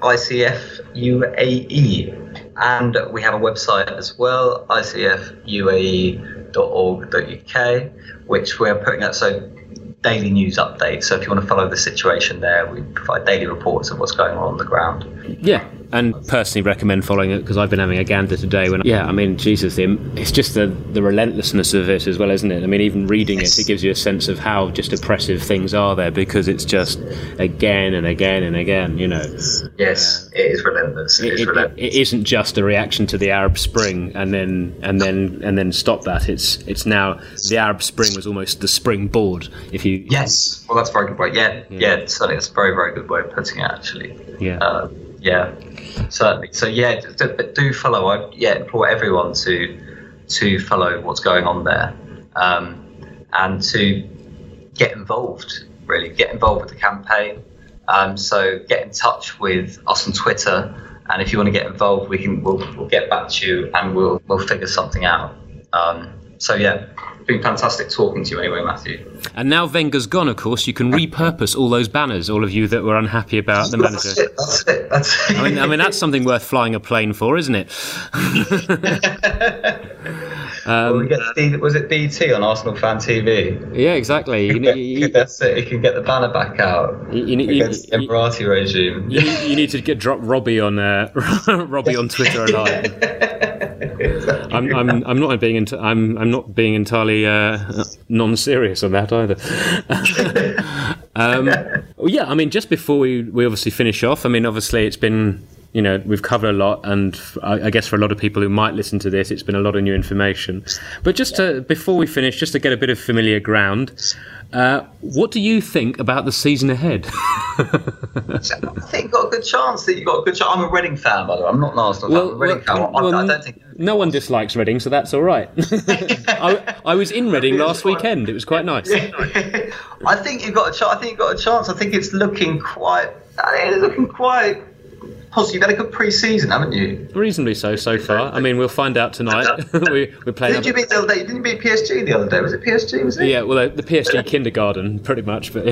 [SPEAKER 3] ICFUAE, and we have a website as well, icfuae.org.uk, which we're putting out daily news updates. So if you want to follow the situation there, we provide daily reports of what's going on the ground.
[SPEAKER 2] Yeah, and personally recommend following it because I've been having a gander today. Jesus, it's just the relentlessness of it as well, isn't it? I mean, even reading it gives you a sense of how just oppressive things are there, because it's just again and again and again,
[SPEAKER 3] Yes, it is relentless.
[SPEAKER 2] It isn't just a reaction to the Arab Spring and then stop that. It's now the Arab Spring was almost the springboard.
[SPEAKER 3] Yes, well, that's a very good way. Yeah, certainly, it's a very, very good way of putting it, actually. Yeah, certainly. So do follow. I implore everyone to follow what's going on there, and to get involved. Really, get involved with the campaign. So get in touch with us on Twitter, and if you want to get involved, we'll get back to you and we'll figure something out. It's been fantastic talking to you anyway, Matthew.
[SPEAKER 2] And now Wenger's gone, of course, you can repurpose all those banners, all of you that were unhappy about the manager.
[SPEAKER 3] That's it.
[SPEAKER 2] I mean, that's something worth flying a plane for, isn't it?
[SPEAKER 3] Was it BT on Arsenal Fan TV?
[SPEAKER 2] Yeah, exactly.
[SPEAKER 3] That's it. You can get the banner back out against the Emirati regime.
[SPEAKER 2] You need to drop Robbie on Twitter and
[SPEAKER 3] Exactly.
[SPEAKER 2] I'm not being entirely non-serious on that either. I mean, just before we obviously finish off, I mean, obviously it's been, we've covered a lot, and I guess for a lot of people who might listen to this, it's been a lot of new information. But before we finish, just to get a bit of familiar ground, what do you think about the season ahead?
[SPEAKER 3] I think you've got a good chance. I'm a Reading fan, by the way. I'm not an Arsenal fan. I'm a Reading fan. I don't think...
[SPEAKER 2] No one dislikes Reading, so that's all right. I was in Reading last weekend. It was quite nice.
[SPEAKER 3] I think you've got a chance. I think it's looking quite positive. You've had a good pre-season, haven't you?
[SPEAKER 2] Reasonably so far. I mean, we'll find out tonight. We're playing.
[SPEAKER 3] Did you beat the other day? Didn't you beat PSG the other day? Was it PSG? Was it?
[SPEAKER 2] Yeah. Well, the PSG kindergarten, pretty much. But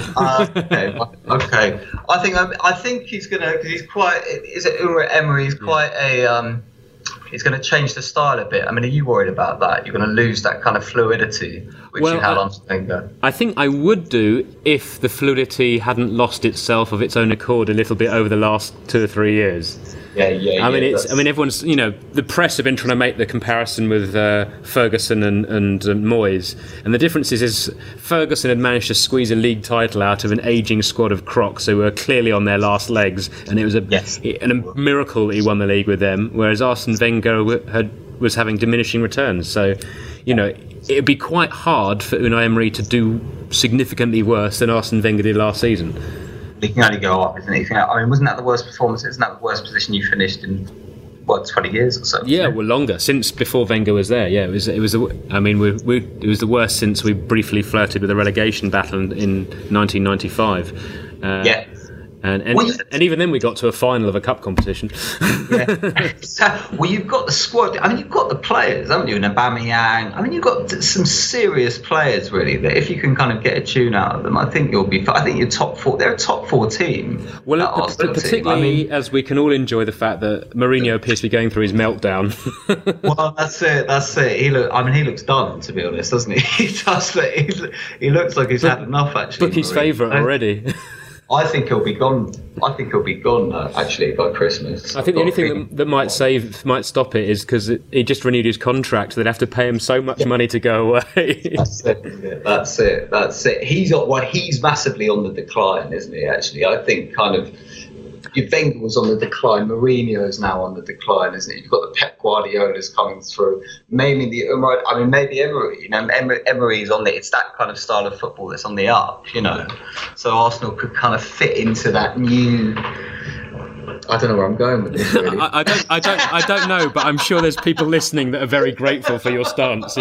[SPEAKER 3] okay. I think he's gonna, because he's quite. Is it Emery? He's quite a. He's going to change the style a bit. I mean, are you worried about that? You're going to lose that kind of fluidity which you had on Wenger.
[SPEAKER 2] I think I would do if the fluidity hadn't lost itself of its own accord a little bit over the last 2 or 3 years.
[SPEAKER 3] Yeah.
[SPEAKER 2] I mean, everyone's, the press have been trying to make the comparison with Ferguson and Moyes, and the difference is Ferguson had managed to squeeze a league title out of an ageing squad of crocs who were clearly on their last legs, and it was a miracle he won the league with them, whereas Arsene Wenger was having diminishing returns. So, it'd be quite hard for Unai Emery to do significantly worse than Arsene Wenger did last season.
[SPEAKER 3] He can only go up, isn't he? I mean, wasn't that the worst performance? Isn't that the worst position you finished in, 20 years or so?
[SPEAKER 2] Yeah, well, longer, since before Wenger was there. Yeah, it was it was the worst since we briefly flirted with the relegation battle in 1995. And even then we got to a final of a cup competition.
[SPEAKER 3] Well, you've got the squad. I mean, you've got the players, haven't you? And Aubameyang. I mean, you've got some serious players, really, that if you can kind of get a tune out of them, I think you'll be. I think you're top 4. They're a top 4 team.
[SPEAKER 2] Well, particularly as we can all enjoy the fact that Mourinho appears to be going through his meltdown.
[SPEAKER 3] Well, that's it. He looks done, to be honest, doesn't he? He does. He looks like he's had enough, actually.
[SPEAKER 2] Bookie's favourite already.
[SPEAKER 3] I think he'll be gone. Actually, by Christmas.
[SPEAKER 2] I think the only thing that might stop it is because he just renewed his contract. They'd have to pay him so much money to go away.
[SPEAKER 3] That's it. He's massively on the decline, isn't he? Actually, I think kind of. Wenger was on the decline. Mourinho is now on the decline, isn't it? You've got the Pep Guardiolas coming through. Maybe Emery. Emery's on it's that kind of style of football that's on the up. So Arsenal could kind of fit into that new. I don't know where I'm going with this. Really.
[SPEAKER 2] I don't know, but I'm sure there's people listening that are very grateful for your stance. I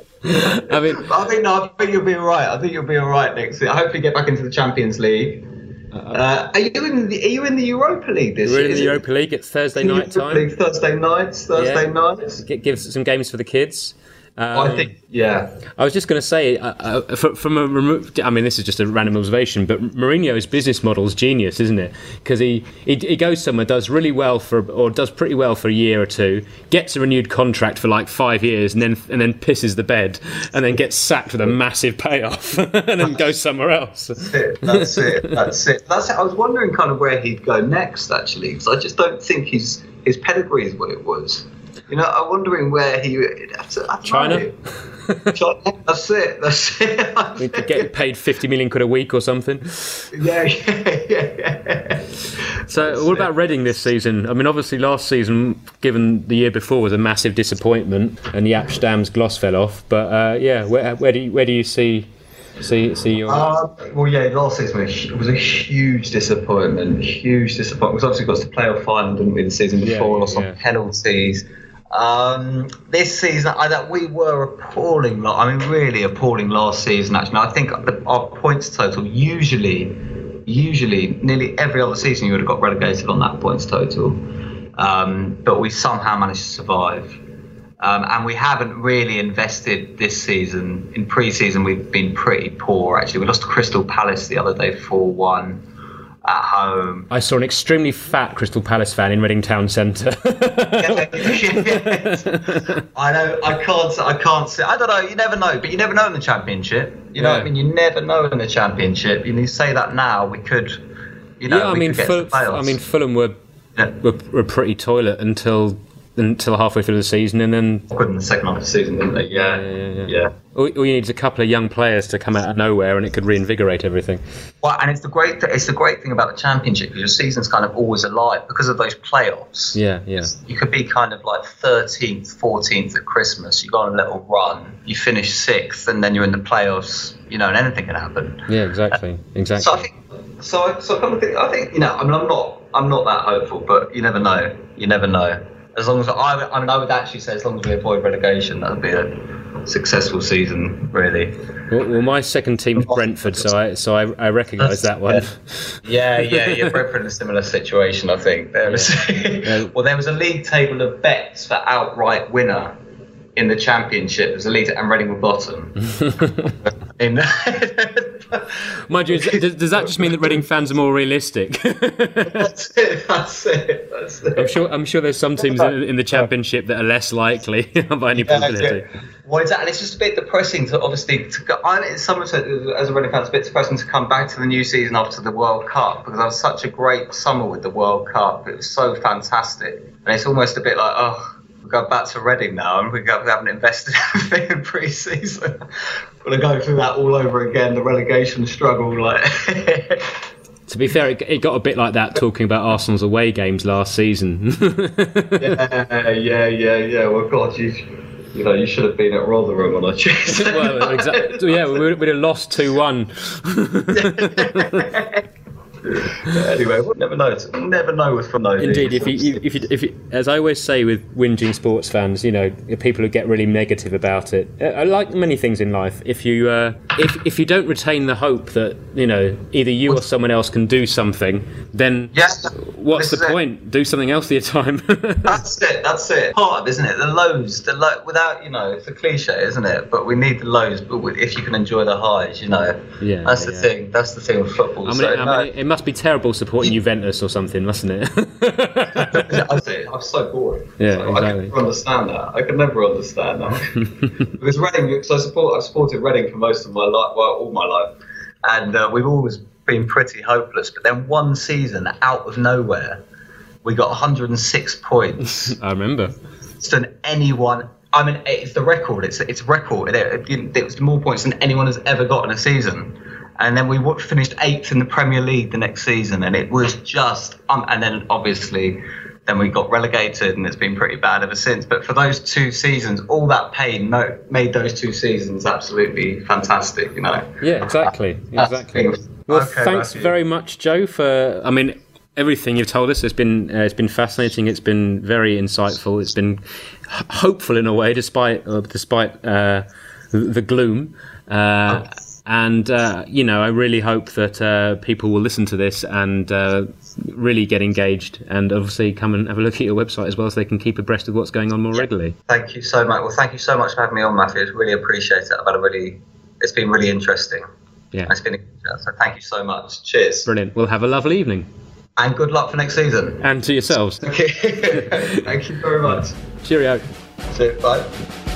[SPEAKER 3] think you'll be all right. I think you'll be all right next year. I hope you get back into the Champions League. Are you in the Europa League this year?
[SPEAKER 2] We're in the Europa League. It's Thursday night time.
[SPEAKER 3] Thursday nights.
[SPEAKER 2] Give some games for the kids.
[SPEAKER 4] I think, yeah.
[SPEAKER 2] I was just going to say, from a remote, I mean, this is just a random observation, but Mourinho's business model is genius, isn't it? Because he goes somewhere, does really well does pretty well for a year or two, gets a renewed contract for like 5 years, and then pisses the bed, and then gets sacked with a massive payoff, and then goes somewhere else.
[SPEAKER 4] That's it. I was wondering kind of where he'd go next, actually, because I just don't think his pedigree is what it was. You know, I'm wondering where he...
[SPEAKER 2] China?
[SPEAKER 4] That's it.
[SPEAKER 2] We could get paid 50 million quid a week or something.
[SPEAKER 4] Yeah.
[SPEAKER 2] So what about Reading this season? I mean, obviously last season, given the year before, was a massive disappointment, and Jaap Stam's gloss fell off. But where do you see your...
[SPEAKER 4] last season was a huge disappointment. Because obviously got to the playoff final, didn't we, the season before, lost on penalties. This season, we were appalling. Really appalling last season. Actually, I think our points total usually nearly every other season you would have got relegated on that points total, but we somehow managed to survive. And we haven't really invested this season. In pre-season, we've been pretty poor. Actually, we lost to Crystal Palace the other day 4-1. At home.
[SPEAKER 2] I saw an extremely fat Crystal Palace fan in Reading Town Centre.
[SPEAKER 4] I know. I can't say. I don't know. You never know. But you never know in the Championship. You know what I mean? You never know in the Championship. You say that now, we could.
[SPEAKER 2] Fulham were pretty toilet until halfway through the season, and then
[SPEAKER 4] good in the second half of the season, didn't they? Yeah.
[SPEAKER 2] All you need is a couple of young players to come out of nowhere, and it could reinvigorate everything.
[SPEAKER 4] Well, and it's the great thing about the Championship, because your season's kind of always alive because of those playoffs.
[SPEAKER 2] Yeah.
[SPEAKER 4] You could be kind of like 13th, 14th at Christmas. You go on a little run, you finish 6th, and then you're in the playoffs. And anything can happen.
[SPEAKER 2] Yeah, exactly.
[SPEAKER 4] So I think I'm not that hopeful, but you never know. As long as I would actually say, as long as we avoid relegation, that would be a successful season, really.
[SPEAKER 2] Well, my second team is Brentford, so I recognise that one.
[SPEAKER 4] Yeah. Brentford in a similar situation, I think. There was a league table of bets for outright winner in the Championship. There's a league, and Reading were bottom.
[SPEAKER 2] Mind you, does that just mean that Reading fans are more realistic?
[SPEAKER 4] That's it.
[SPEAKER 2] I'm sure there's some teams in the Championship that are less likely by any possibility.
[SPEAKER 4] Well, exactly. It's just a bit depressing to go. Someone said, as a Reading fan, it's a bit depressing to come back to the new season after the World Cup, because I had such a great summer with the World Cup. It was so fantastic, and it's almost a bit like, we go back to Reading now, and we haven't invested anything in pre-season. We're going to go through that all over again, the relegation struggle.
[SPEAKER 2] To be fair, it got a bit like that talking about Arsenal's away games last season.
[SPEAKER 4] Yeah. Well, God, you should have been at Rotherham on a Tuesday.
[SPEAKER 2] Well, exactly. Yeah, we'd have lost 2-1.
[SPEAKER 4] Anyway, we'll never know. Never know with from those.
[SPEAKER 2] Indeed, if you, as I always say with whinging sports fans, people who get really negative about it. Like many things in life, if you don't retain the hope that either you or someone else can do something, then what's the point? Do something else with your time.
[SPEAKER 4] That's it. Part of, isn't it? The lows, without it's a cliche, isn't it? But we need the lows. But if you can enjoy the highs,
[SPEAKER 2] Yeah,
[SPEAKER 4] that's the thing. That's the thing with football.
[SPEAKER 2] It must be terrible supporting Juventus or something, mustn't it?
[SPEAKER 4] I'm so bored.
[SPEAKER 2] Yeah, exactly.
[SPEAKER 4] I can never understand that. Because Reading, because I've supported Reading for most of my life, all my life, and we've always been pretty hopeless. But then one season, out of nowhere, we got 106 points.
[SPEAKER 2] I remember.
[SPEAKER 4] Than anyone. I mean, it's the record. It's a record. It was more points than anyone has ever got in a season. And then we finished 8th in the Premier League the next season, and it was just. And then obviously, then we got relegated, and it's been pretty bad ever since. But for those 2 seasons, all that pain made those 2 seasons absolutely fantastic.
[SPEAKER 2] Yeah, exactly. Well, thanks very much, Joe, for. I mean, everything you've told us has been fascinating. It's been very insightful. It's been hopeful in a way, despite the gloom. And, I really hope that people will listen to this and really get engaged, and obviously come and have a look at your website as well, so they can keep abreast of what's going on more regularly.
[SPEAKER 3] Thank you so much. Well, thank you so much for having me on, Matthew. I really appreciate it. It's been really interesting.
[SPEAKER 2] Yeah.
[SPEAKER 3] It's been so thank you so much. Cheers.
[SPEAKER 2] Brilliant. We'll have a lovely evening.
[SPEAKER 3] And good luck for next season.
[SPEAKER 2] And to yourselves.
[SPEAKER 3] Okay. Thank you very much.
[SPEAKER 2] Cheerio.
[SPEAKER 3] Bye.